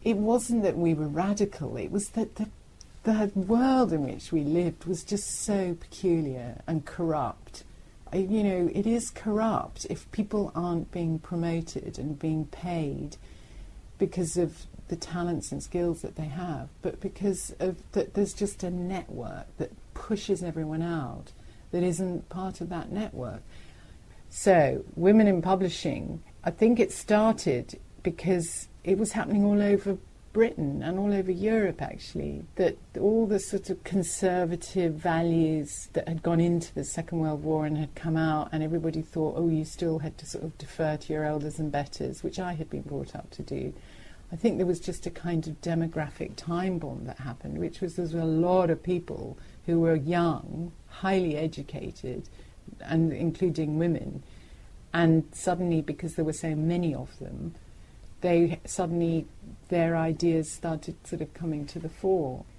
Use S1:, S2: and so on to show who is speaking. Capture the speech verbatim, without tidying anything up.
S1: it wasn't that we were radical, it was that the, the world in which we lived was just so peculiar and corrupt. You know, it is corrupt if people aren't being promoted and being paid because of the talents and skills that they have, but because of that there's just a network that pushes everyone out that isn't part of that network. So, women in publishing, I think it started because it was happening all over Britain and all over Europe, actually, that all the sort of conservative values that had gone into the Second World War and had come out, and everybody thought, oh, you still had to sort of defer to your elders and betters, which I had been brought up to do. I think there was just a kind of demographic time bomb that happened, which was there was a lot of people who were young, highly educated, and including women, and suddenly, because there were so many of them, they suddenly, their ideas started sort of coming to the fore.